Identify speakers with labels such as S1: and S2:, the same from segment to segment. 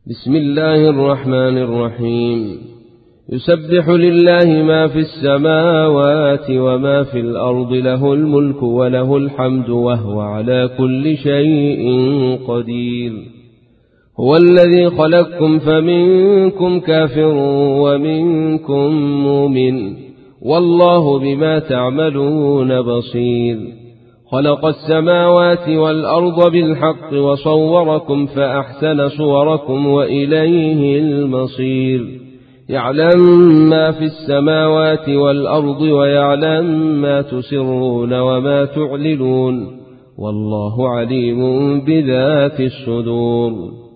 S1: بسم الله الرحمن الرحيم. يسبح لله ما في السماوات وما في الأرض، له الملك وله الحمد وهو على كل شيء قدير. هو الذي خلقكم فمنكم كافر ومنكم مؤمن، والله بما تعملون بصير. خلق السماوات والأرض بالحق وصوركم فأحسن صوركم وإليه المصير. يعلم ما في السماوات والأرض ويعلم ما تسرون وما تعلنون، والله عليم بذات الصدور.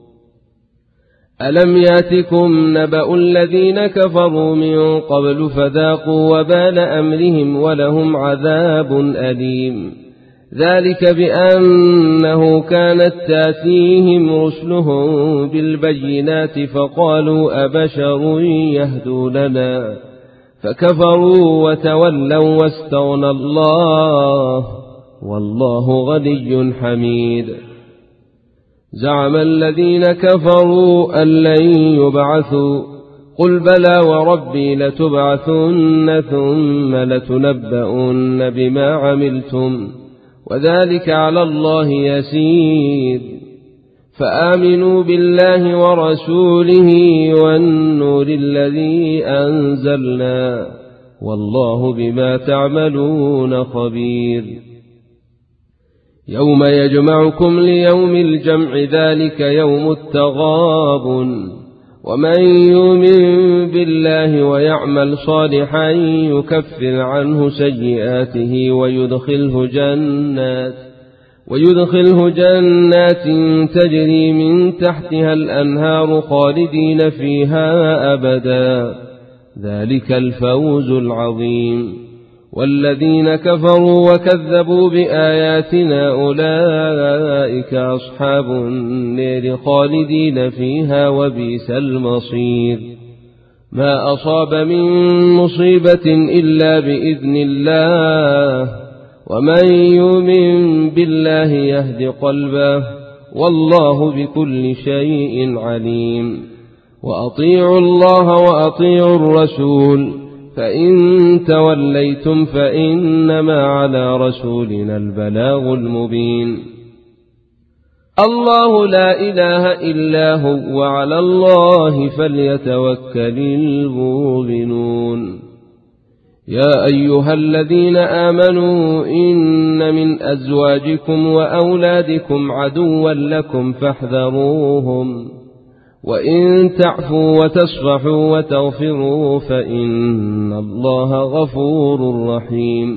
S1: ألم ياتكم نبأ الذين كفروا من قبل فذاقوا وبال أمرهم ولهم عذاب أليم. ذلك بأنه كانت تاتيهم رسلهم بالبينات فقالوا أبشر يهدوننا، فكفروا وتولوا واستغنى الله، والله غني حميد. زعم الذين كفروا أن لن يبعثوا، قل بلى وربي لتبعثن ثم لتنبؤن بما عملتم، وذلك على الله يسير. فآمنوا بالله ورسوله والنور الذي أنزلنا، والله بما تعملون خبير. يوم يجمعكم ليوم الجمع، ذلك يوم التغابن. ومن يؤمن بالله ويعمل صالحا يكفر عنه سيئاته ويدخله جنات تجري من تحتها الأنهار خالدين فيها أبدا، ذلك الفوز العظيم. والذين كفروا وكذبوا بآياتنا أولئك أصحاب النار خالدين فيها وبئس المصير. ما أصاب من مصيبة إلا بإذن الله، ومن يؤمن بالله يهد قلبه، والله بكل شيء عليم. وأطيعوا الله وأطيعوا الرسول، فإن توليتم فإنما على رسولنا البلاغ المبين. الله لا إله إلا هو، وعلى الله فليتوكل المؤمنون. يا أيها الذين آمنوا إن من أزواجكم وأولادكم عدوا لكم فاحذروهم، وإن تعفوا وتصفحوا وتغفروا فإن الله غفور رحيم.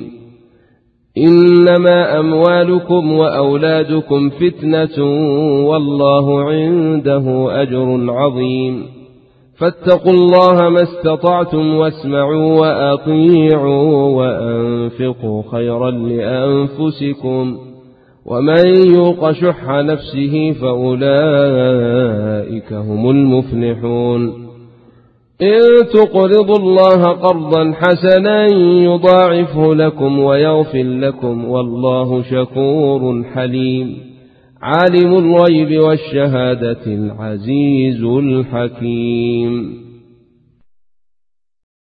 S1: إنما أموالكم وأولادكم فتنة، والله عنده أجر عظيم. فاتقوا الله ما استطعتم واسمعوا وأطيعوا وأنفقوا خيرا لأنفسكم، ومن يوق شح نفسه فأولئك هم المفلحون. إن تقرضوا الله قرضا حسنا يضاعفه لكم ويغفر لكم، والله شكور حليم. عالم الغيب والشهادة العزيز الحكيم.